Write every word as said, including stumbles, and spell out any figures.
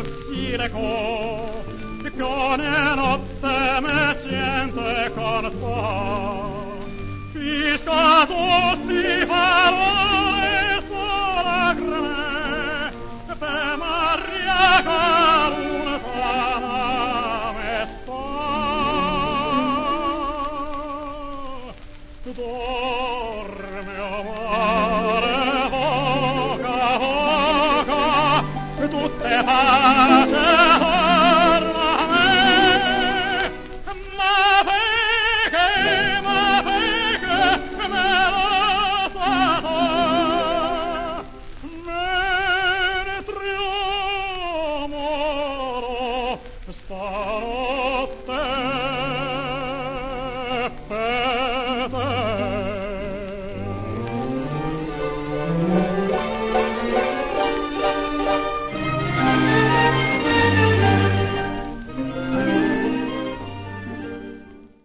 si recò, che ogni notte me siente con sua. Fisca tutti parole sola grame, per Maria Caruna me sta. Dorme amore poca poca, tutte pace